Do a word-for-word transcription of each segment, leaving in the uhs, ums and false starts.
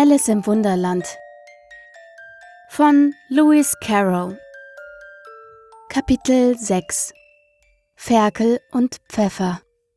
Alice im Wunderland von Lewis Carroll. Kapitel sechs. Ferkel und Pfeffer.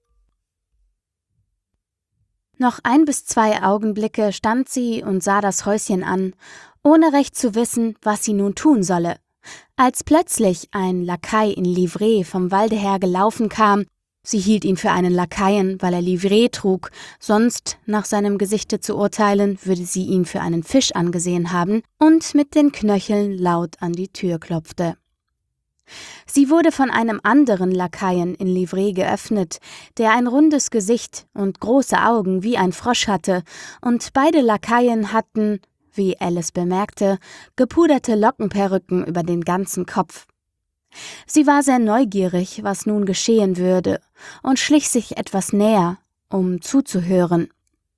Noch ein bis zwei Augenblicke stand sie und sah das Häuschen an, ohne recht zu wissen, was sie nun tun solle, als plötzlich ein Lakai in Livree vom Walde her gelaufen kam. Sie hielt ihn für einen Lakaien, weil er Livree trug, sonst, nach seinem Gesichte zu urteilen, würde sie ihn für einen Fisch angesehen haben, und mit den Knöcheln laut an die Tür klopfte. Sie wurde von einem anderen Lakaien in Livree geöffnet, der ein rundes Gesicht und große Augen wie ein Frosch hatte, und beide Lakaien hatten, wie Alice bemerkte, gepuderte Lockenperücken über den ganzen Kopf. Sie war sehr neugierig, was nun geschehen würde, und schlich sich etwas näher, um zuzuhören.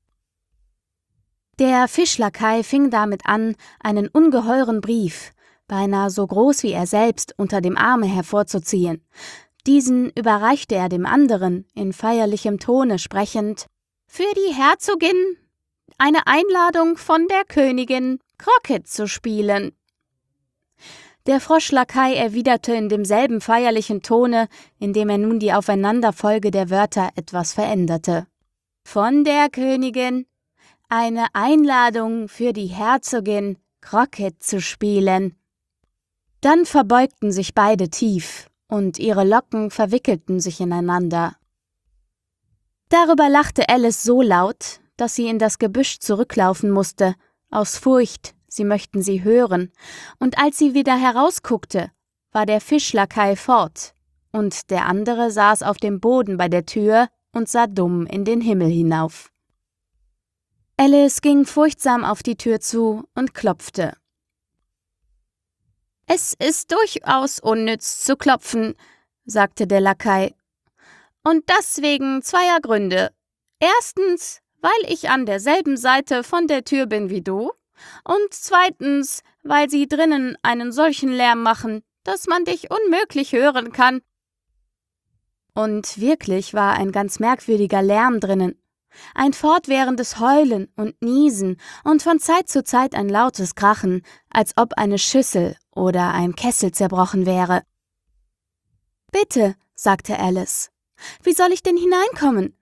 Der Fischlakai fing damit an, einen ungeheuren Brief, beinahe so groß wie er selbst, unter dem Arme hervorzuziehen. Diesen überreichte er dem anderen, in feierlichem Tone sprechend: »Für die Herzogin eine Einladung von der Königin, Croquet zu spielen.« Der Froschlakai erwiderte in demselben feierlichen Tone, indem er nun die Aufeinanderfolge der Wörter etwas veränderte. »Von der Königin eine Einladung für die Herzogin, Croquet zu spielen.« Dann verbeugten sich beide tief, und ihre Locken verwickelten sich ineinander. Darüber lachte Alice so laut, dass sie in das Gebüsch zurücklaufen musste, aus Furcht, sie möchten sie hören, und als sie wieder herausguckte, war der Fischlakai fort, und der andere saß auf dem Boden bei der Tür und sah dumm in den Himmel hinauf. Alice ging furchtsam auf die Tür zu und klopfte. »Es ist durchaus unnütz zu klopfen«, sagte der Lakai, »und das wegen zweier Gründe. Erstens, weil ich an derselben Seite von der Tür bin wie du, und zweitens, weil sie drinnen einen solchen Lärm machen, dass man dich unmöglich hören kann.« Und wirklich war ein ganz merkwürdiger Lärm drinnen. Ein fortwährendes Heulen und Niesen und von Zeit zu Zeit ein lautes Krachen, als ob eine Schüssel oder ein Kessel zerbrochen wäre. »Bitte«, sagte Alice, »wie soll ich denn hineinkommen?«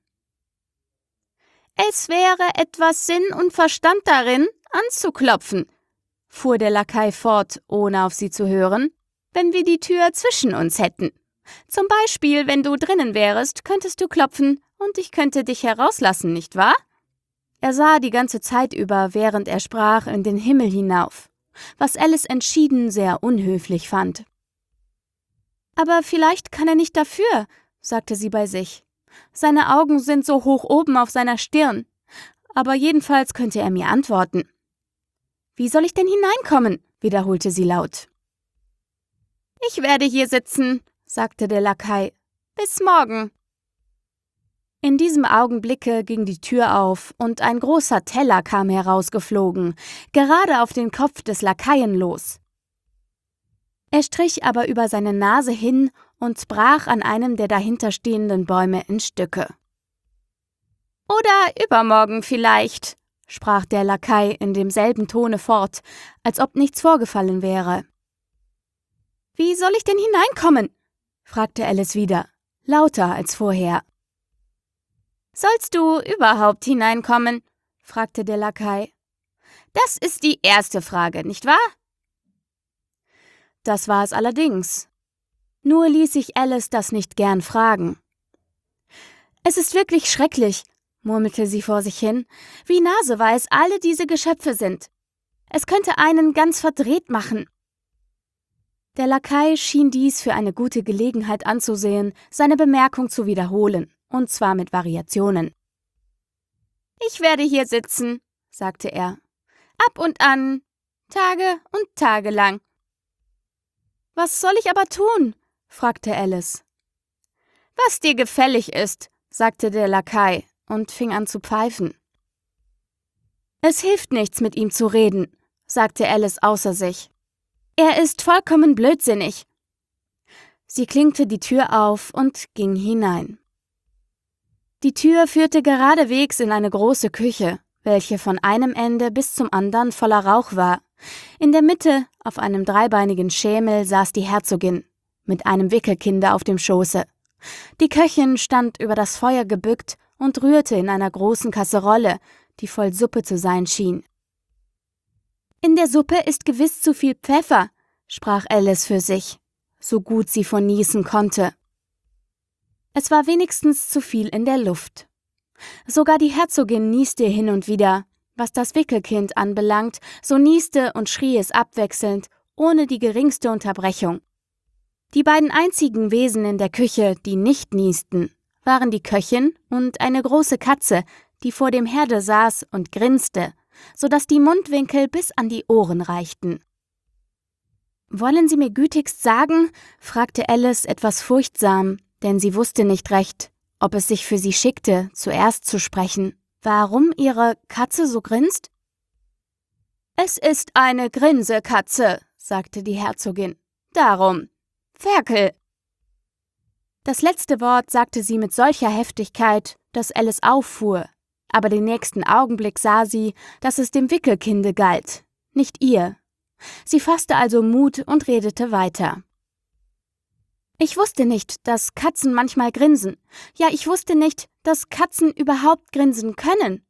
»Es wäre etwas Sinn und Verstand darin, anzuklopfen«, fuhr der Lakai fort, ohne auf sie zu hören, »wenn wir die Tür zwischen uns hätten. Zum Beispiel, wenn du drinnen wärest, könntest du klopfen und ich könnte dich herauslassen, nicht wahr?« Er sah die ganze Zeit über, während er sprach, in den Himmel hinauf, was Alice entschieden sehr unhöflich fand. »Aber vielleicht kann er nicht dafür«, sagte sie bei sich. »Seine Augen sind so hoch oben auf seiner Stirn. Aber jedenfalls könnte er mir antworten.« »Wie soll ich denn hineinkommen?«, wiederholte sie laut. »Ich werde hier sitzen«, sagte der Lakai. »Bis morgen.« In diesem Augenblicke ging die Tür auf und ein großer Teller kam herausgeflogen, gerade auf den Kopf des Lakaien los. Er strich aber über seine Nase hin und brach an einem der dahinterstehenden Bäume in Stücke. »Oder übermorgen vielleicht«, sprach der Lakai in demselben Tone fort, als ob nichts vorgefallen wäre. »Wie soll ich denn hineinkommen?«, fragte Alice wieder, lauter als vorher. »Sollst du überhaupt hineinkommen?«, fragte der Lakai. »Das ist die erste Frage, nicht wahr?« Das war es allerdings. Nur ließ sich Alice das nicht gern fragen. »Es ist wirklich schrecklich«, murmelte sie vor sich hin, »wie naseweiß alle diese Geschöpfe sind. Es könnte einen ganz verdreht machen.« Der Lakai schien dies für eine gute Gelegenheit anzusehen, seine Bemerkung zu wiederholen, und zwar mit Variationen. »Ich werde hier sitzen«, sagte er, »ab und an, Tage und Tage lang.« »Was soll ich aber tun?«, fragte Alice. »Was dir gefällig ist«, sagte der Lakai und fing an zu pfeifen. »Es hilft nichts, mit ihm zu reden«, sagte Alice außer sich. »Er ist vollkommen blödsinnig.« Sie klinkte die Tür auf und ging hinein. Die Tür führte geradewegs in eine große Küche, welche von einem Ende bis zum anderen voller Rauch war. In der Mitte, auf einem dreibeinigen Schemel, saß die Herzogin, mit einem Wickelkinde auf dem Schoße. Die Köchin stand über das Feuer gebückt und rührte in einer großen Kasserolle, die voll Suppe zu sein schien. »In der Suppe ist gewiss zu viel Pfeffer«, sprach Alice für sich, so gut sie von niesen konnte. Es war wenigstens zu viel in der Luft. Sogar die Herzogin nieste hin und wieder. Was das Wickelkind anbelangt, so nieste und schrie es abwechselnd, ohne die geringste Unterbrechung. Die beiden einzigen Wesen in der Küche, die nicht niesten, waren die Köchin und eine große Katze, die vor dem Herde saß und grinste, so dass die Mundwinkel bis an die Ohren reichten. »Wollen Sie mir gütigst sagen«, fragte Alice etwas furchtsam, denn sie wusste nicht recht, ob es sich für sie schickte, zuerst zu sprechen, warum ihre Katze so grinst? »Es ist eine Grinsekatze«, sagte die Herzogin. »Darum. Ferkel!« Das letzte Wort sagte sie mit solcher Heftigkeit, dass Alice auffuhr, aber den nächsten Augenblick sah sie, dass es dem Wickelkinde galt, nicht ihr. Sie fasste also Mut und redete weiter. »Ich wusste nicht, dass Katzen manchmal grinsen. Ja, ich wusste nicht, dass Katzen überhaupt grinsen können.«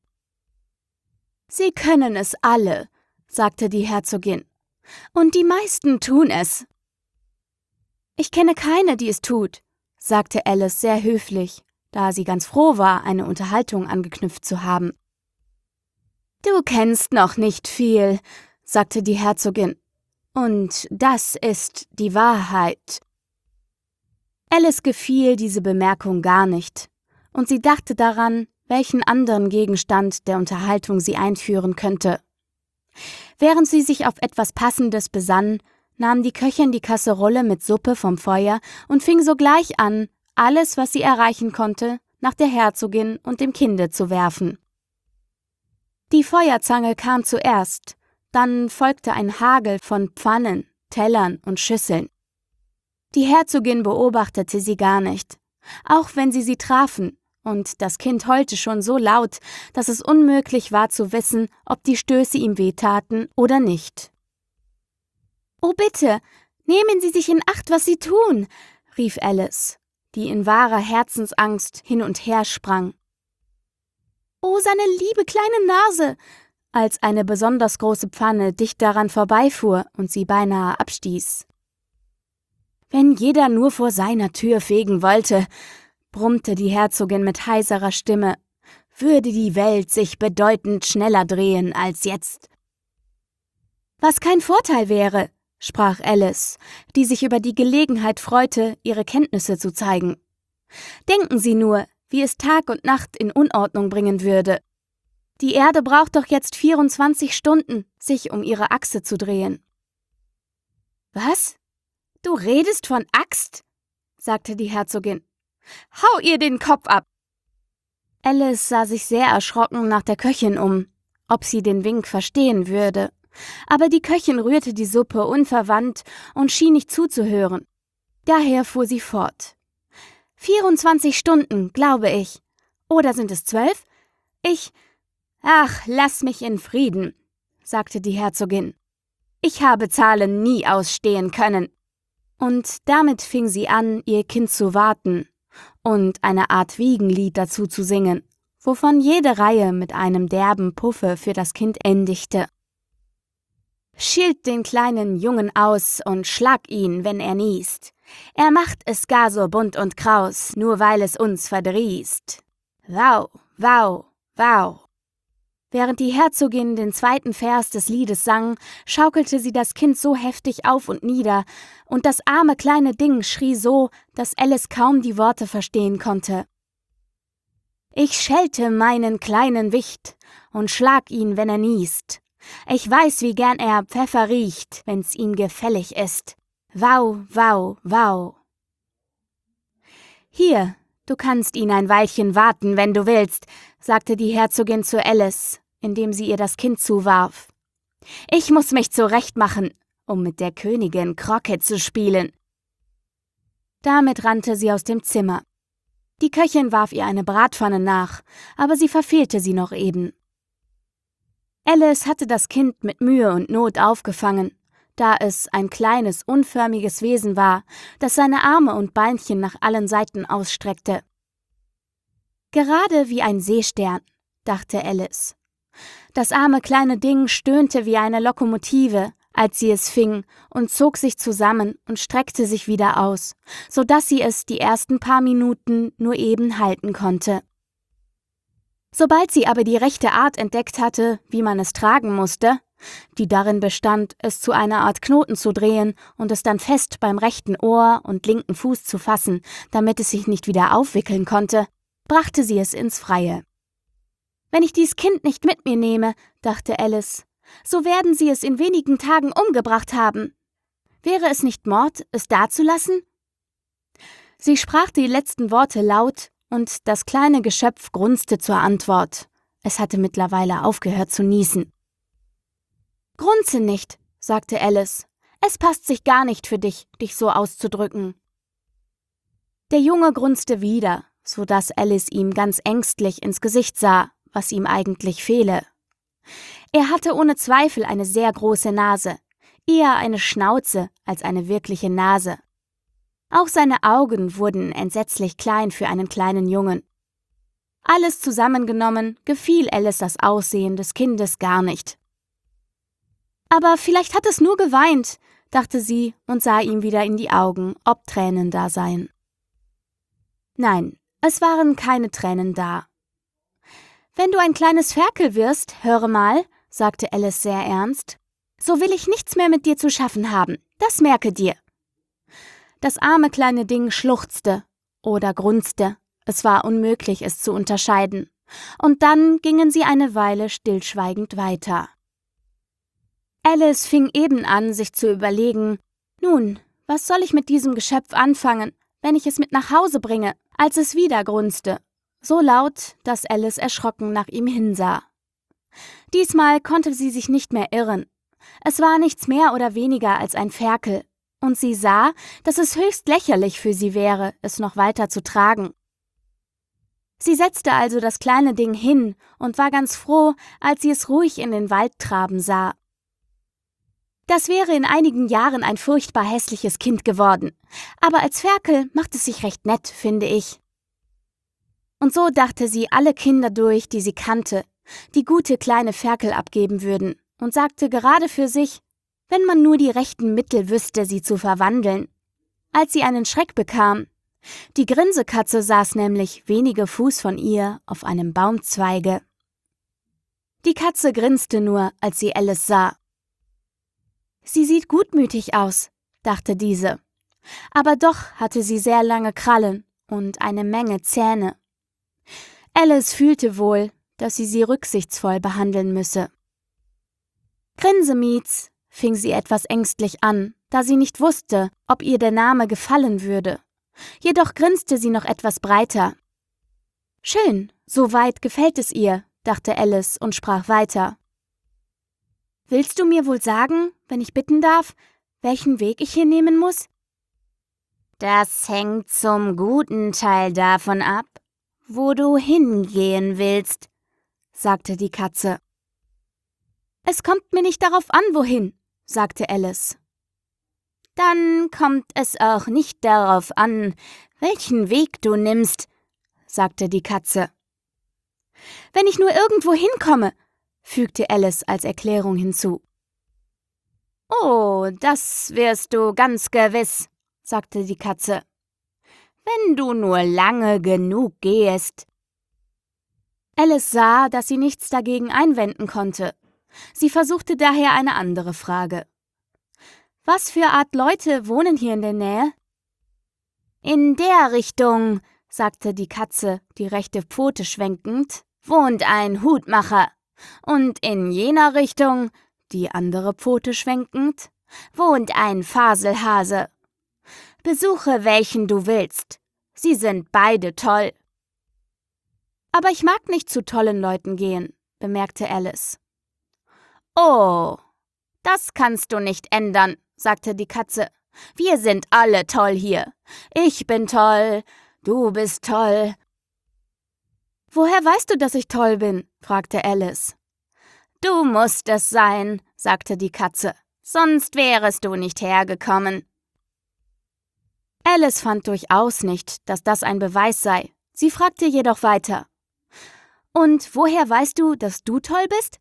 »Sie können es alle«, sagte die Herzogin. »Und die meisten tun es.« »Ich kenne keine, die es tut«, sagte Alice sehr höflich, da sie ganz froh war, eine Unterhaltung angeknüpft zu haben. »Du kennst noch nicht viel«, sagte die Herzogin. »Und das ist die Wahrheit.« Alice gefiel diese Bemerkung gar nicht, und sie dachte daran, welchen anderen Gegenstand der Unterhaltung sie einführen könnte. Während sie sich auf etwas Passendes besann, nahm die Köchin die Kasserolle mit Suppe vom Feuer und fing sogleich an, alles, was sie erreichen konnte, nach der Herzogin und dem Kinde zu werfen. Die Feuerzange kam zuerst, dann folgte ein Hagel von Pfannen, Tellern und Schüsseln. Die Herzogin beobachtete sie gar nicht, auch wenn sie sie trafen, und das Kind heulte schon so laut, dass es unmöglich war zu wissen, ob die Stöße ihm wehtaten oder nicht. »Oh bitte, nehmen Sie sich in Acht, was Sie tun«, rief Alice, die in wahrer Herzensangst hin und her sprang. »Oh, seine liebe kleine Nase«, als eine besonders große Pfanne dicht daran vorbeifuhr und sie beinahe abstieß. »Wenn jeder nur vor seiner Tür fegen wollte«, brummte die Herzogin mit heiserer Stimme, »würde die Welt sich bedeutend schneller drehen als jetzt.« »Was kein Vorteil wäre«, sprach Alice, die sich über die Gelegenheit freute, ihre Kenntnisse zu zeigen. »Denken Sie nur, wie es Tag und Nacht in Unordnung bringen würde. Die Erde braucht doch jetzt vierundzwanzig Stunden, sich um ihre Achse zu drehen.« »Was? Du redest von Axt?«, sagte die Herzogin. »Hau ihr den Kopf ab!« Alice sah sich sehr erschrocken nach der Köchin um, ob sie den Wink verstehen würde. Aber die Köchin rührte die Suppe unverwandt und schien nicht zuzuhören. Daher fuhr sie fort. »Vierundzwanzig Stunden, glaube ich. Oder sind es zwölf? Ich... Ach, lass mich in Frieden«, sagte die Herzogin. »Ich habe Zahlen nie ausstehen können.« Und damit fing sie an, ihr Kind zu warten und eine Art Wiegenlied dazu zu singen, wovon jede Reihe mit einem derben Puffe für das Kind endigte. »Schilt den kleinen Jungen aus und schlag ihn, wenn er niest. Er macht es gar so bunt und kraus, nur weil es uns verdrießt. Wau, wau, wau.« Während die Herzogin den zweiten Vers des Liedes sang, schaukelte sie das Kind so heftig auf und nieder, und das arme kleine Ding schrie so, dass Alice kaum die Worte verstehen konnte. »Ich schelte meinen kleinen Wicht und schlag ihn, wenn er niest. Ich weiß, wie gern er Pfeffer riecht, wenn's ihm gefällig ist. Wau, wau, wau.« »Hier, du kannst ihn ein Weilchen warten, wenn du willst«, sagte die Herzogin zu Alice, indem sie ihr das Kind zuwarf. »Ich muss mich zurechtmachen, um mit der Königin Croquet zu spielen.« Damit rannte sie aus dem Zimmer. Die Köchin warf ihr eine Bratpfanne nach, aber sie verfehlte sie noch eben. Alice hatte das Kind mit Mühe und Not aufgefangen, da es ein kleines, unförmiges Wesen war, das seine Arme und Beinchen nach allen Seiten ausstreckte. Gerade wie ein Seestern, dachte Alice. Das arme kleine Ding stöhnte wie eine Lokomotive, als sie es fing, und zog sich zusammen und streckte sich wieder aus, so dass sie es die ersten paar Minuten nur eben halten konnte. Sobald sie aber die rechte Art entdeckt hatte, wie man es tragen musste, die darin bestand, es zu einer Art Knoten zu drehen und es dann fest beim rechten Ohr und linken Fuß zu fassen, damit es sich nicht wieder aufwickeln konnte, brachte sie es ins Freie. »Wenn ich dies Kind nicht mit mir nehme«, dachte Alice, »so werden sie es in wenigen Tagen umgebracht haben. Wäre es nicht Mord, es dazulassen?« Sie sprach die letzten Worte laut, und das kleine Geschöpf grunzte zur Antwort. Es hatte mittlerweile aufgehört zu niesen. »Grunze nicht«, sagte Alice. »Es passt sich gar nicht für dich, dich so auszudrücken.« Der Junge grunzte wieder, so dass Alice ihm ganz ängstlich ins Gesicht sah, was ihm eigentlich fehle. Er hatte ohne Zweifel eine sehr große Nase, eher eine Schnauze als eine wirkliche Nase. Auch seine Augen wurden entsetzlich klein für einen kleinen Jungen. Alles zusammengenommen gefiel Alice das Aussehen des Kindes gar nicht. »Aber vielleicht hat es nur geweint«, dachte sie und sah ihm wieder in die Augen, ob Tränen da seien. Nein, es waren keine Tränen da. »Wenn du ein kleines Ferkel wirst, höre mal«, sagte Alice sehr ernst, »so will ich nichts mehr mit dir zu schaffen haben, das merke dir.« Das arme kleine Ding schluchzte oder grunzte, es war unmöglich, es zu unterscheiden, und dann gingen sie eine Weile stillschweigend weiter. Alice fing eben an, sich zu überlegen, »Nun, was soll ich mit diesem Geschöpf anfangen, wenn ich es mit nach Hause bringe?«, als es wieder grunzte, so laut, dass Alice erschrocken nach ihm hinsah. Diesmal konnte sie sich nicht mehr irren. Es war nichts mehr oder weniger als ein Ferkel, und sie sah, dass es höchst lächerlich für sie wäre, es noch weiter zu tragen. Sie setzte also das kleine Ding hin und war ganz froh, als sie es ruhig in den Wald traben sah. Das wäre in einigen Jahren ein furchtbar hässliches Kind geworden, aber als Ferkel macht es sich recht nett, finde ich. Und so dachte sie alle Kinder durch, die sie kannte, die gute kleine Ferkel abgeben würden, und sagte gerade für sich, wenn man nur die rechten Mittel wüsste, sie zu verwandeln. Als sie einen Schreck bekam. Die Grinsekatze saß nämlich wenige Fuß von ihr auf einem Baumzweige. Die Katze grinste nur, als sie Alice sah. »Sie sieht gutmütig aus«, dachte diese. Aber doch hatte sie sehr lange Krallen und eine Menge Zähne. Alice fühlte wohl, dass sie sie rücksichtsvoll behandeln müsse. »Grinsemiez«, fing sie etwas ängstlich an, da sie nicht wusste, ob ihr der Name gefallen würde. Jedoch grinste sie noch etwas breiter. »Schön, so weit gefällt es ihr«, dachte Alice und sprach weiter. »Willst du mir wohl sagen, wenn ich bitten darf, welchen Weg ich hier nehmen muss?« »Das hängt zum guten Teil davon ab, wo du hingehen willst«, sagte die Katze. »Es kommt mir nicht darauf an, wohin«, sagte Alice. »Dann kommt es auch nicht darauf an, welchen Weg du nimmst«, sagte die Katze. »Wenn ich nur irgendwo hinkomme«, fügte Alice als Erklärung hinzu. »Oh, das wirst du ganz gewiss«, sagte die Katze. »Wenn du nur lange genug gehst.« Alice sah, dass sie nichts dagegen einwenden konnte. Sie versuchte daher eine andere Frage. »Was für Art Leute wohnen hier in der Nähe?« »In der Richtung«, sagte die Katze, die rechte Pfote schwenkend, »wohnt ein Hutmacher. Und in jener Richtung«, die andere Pfote schwenkend, »wohnt ein Faselhase. Besuche welchen du willst. Sie sind beide toll.« »Aber ich mag nicht zu tollen Leuten gehen«, bemerkte Alice. »Oh, das kannst du nicht ändern«, sagte die Katze. »Wir sind alle toll hier. Ich bin toll, du bist toll.« »Woher weißt du, dass ich toll bin?«, fragte Alice. »Du musst es sein«, sagte die Katze, »sonst wärest du nicht hergekommen.« Alice fand durchaus nicht, dass das ein Beweis sei. Sie fragte jedoch weiter. »Und woher weißt du, dass du toll bist?«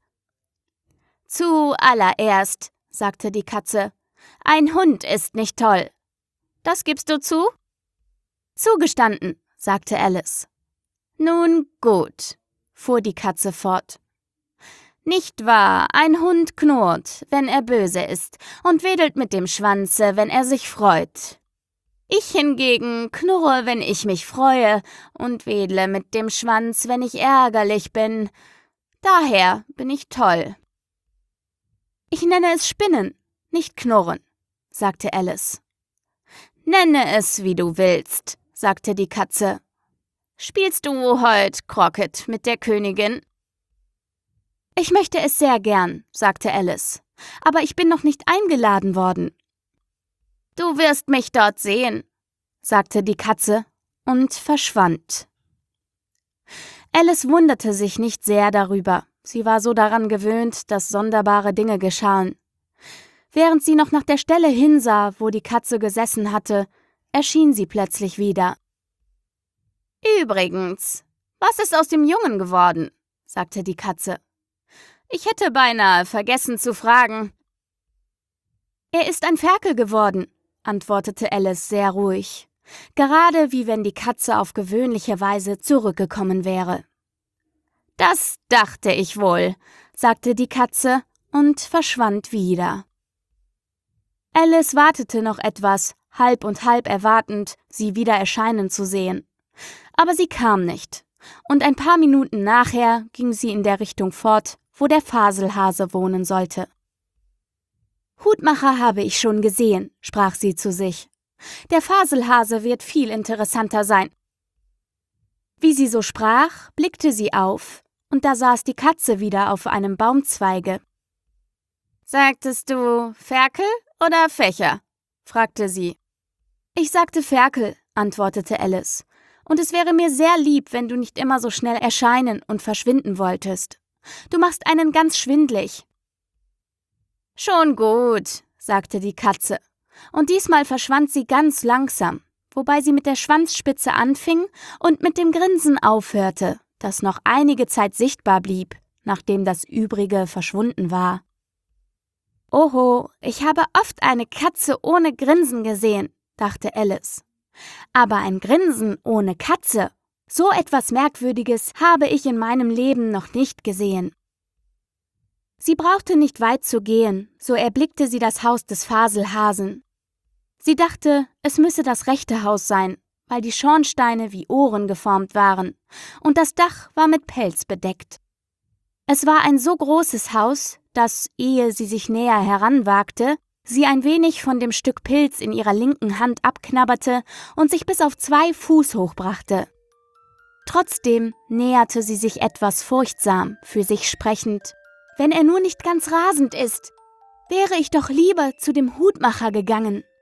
»Zuallererst«, sagte die Katze, »ein Hund ist nicht toll. Das gibst du zu?« »Zugestanden«, sagte Alice. »Nun gut«, fuhr die Katze fort. »Nicht wahr, ein Hund knurrt, wenn er böse ist, und wedelt mit dem Schwanze, wenn er sich freut. Ich hingegen knurre, wenn ich mich freue, und wedle mit dem Schwanz, wenn ich ärgerlich bin. Daher bin ich toll.« »Ich nenne es Spinnen, nicht Knurren«, sagte Alice. »Nenne es, wie du willst«, sagte die Katze. »Spielst du heut Croquet mit der Königin?« »Ich möchte es sehr gern«, sagte Alice, »aber ich bin noch nicht eingeladen worden.« »Du wirst mich dort sehen«, sagte die Katze und verschwand. Alice wunderte sich nicht sehr darüber. Sie war so daran gewöhnt, dass sonderbare Dinge geschahen. Während sie noch nach der Stelle hinsah, wo die Katze gesessen hatte, erschien sie plötzlich wieder. »Übrigens, was ist aus dem Jungen geworden?«, sagte die Katze. »Ich hätte beinahe vergessen zu fragen.« »Er ist ein Ferkel geworden«, antwortete Alice sehr ruhig, gerade wie wenn die Katze auf gewöhnliche Weise zurückgekommen wäre. »Das dachte ich wohl«, sagte die Katze und verschwand wieder. Alice wartete noch etwas, halb und halb erwartend, sie wieder erscheinen zu sehen. Aber sie kam nicht, und ein paar Minuten nachher ging sie in der Richtung fort, wo der Faselhase wohnen sollte. »Hutmacher habe ich schon gesehen«, sprach sie zu sich. »Der Faselhase wird viel interessanter sein.« Wie sie so sprach, blickte sie auf, und da saß die Katze wieder auf einem Baumzweige. »Sagtest du Ferkel oder Fächer?«, fragte sie. »Ich sagte Ferkel«, antwortete Alice, »und es wäre mir sehr lieb, wenn du nicht immer so schnell erscheinen und verschwinden wolltest. Du machst einen ganz schwindlig.« »Schon gut«, sagte die Katze, und diesmal verschwand sie ganz langsam, wobei sie mit der Schwanzspitze anfing und mit dem Grinsen aufhörte, das noch einige Zeit sichtbar blieb, nachdem das Übrige verschwunden war. »Oho, ich habe oft eine Katze ohne Grinsen gesehen«, dachte Alice. »Aber ein Grinsen ohne Katze, so etwas Merkwürdiges habe ich in meinem Leben noch nicht gesehen.« Sie brauchte nicht weit zu gehen, so erblickte sie das Haus des Faselhasen. Sie dachte, es müsse das rechte Haus sein, weil die Schornsteine wie Ohren geformt waren, und das Dach war mit Pelz bedeckt. Es war ein so großes Haus, dass, ehe sie sich näher heranwagte, sie ein wenig von dem Stück Pilz in ihrer linken Hand abknabberte und sich bis auf zwei Fuß hochbrachte. Trotzdem näherte sie sich etwas furchtsam, für sich sprechend. »Wenn er nur nicht ganz rasend ist, wäre ich doch lieber zu dem Hutmacher gegangen.«